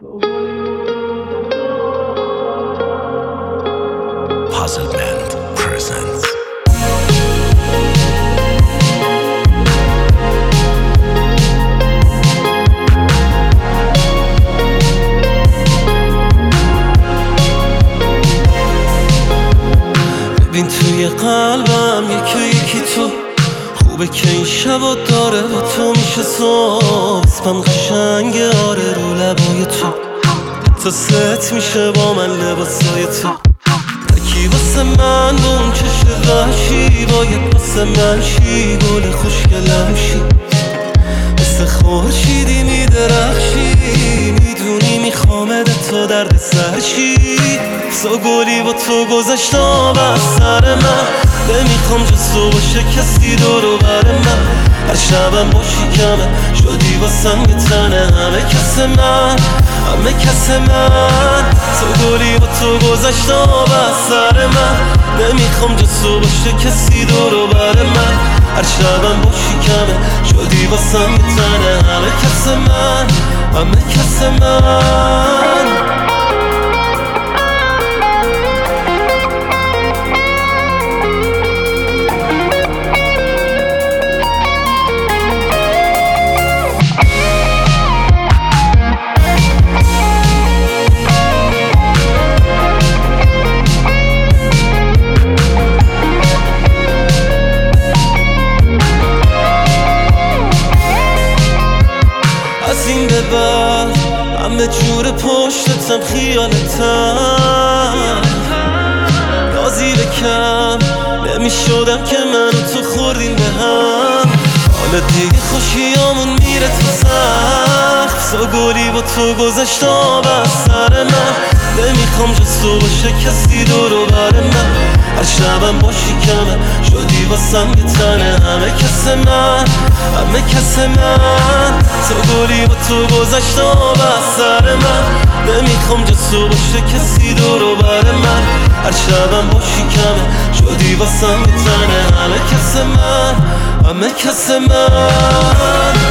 Puzzle Band presents. ببین توی قلبم یکی تو خوبه که این شبا داره با تو میشه صبح. اسمم قشنگه آره رو لبای تو تا ست میشه با من لباسای تو. تکی واسه من با اون چشم وحشی باید واسه من شی گل خوشگلم شی. مثل خورشیدی میدرخشی میدونی میخوامد تو درد سرشی. سو گلی با تو گذشت آب از سر من نمیخوام جز تو باشه کسی دورو بر من. هر شبم باشی کمه شدی واسم یه تنه همه کس من همه کس من. سو گلی با تو گذشت آب از سر من نمیخوام جز تو باشه کسی دورو بر من. هر شبم باشی کمه شدی واسم یه تنه همه کس من همه کس من. از این به بعد همه جور پشتتم خیالتم نازی بکم نمیشدم که من و تو خوردیم به هم. حالا دیگه خوشیامون میره تو سخت. سو گلی با تو گذشت آب از سر من نمیخوام جز تو باشه کسی دورو بر من. هر شبم باشی کمه شدی واسم یه تنه همه کس من همه کس من. سو گلی با تو گذشت آب از سر من نمیخوام جز تو باشه کسی دورو بر من. هر شبم باشی کمه شدی واسم یه تنه همه کس من همه کس من.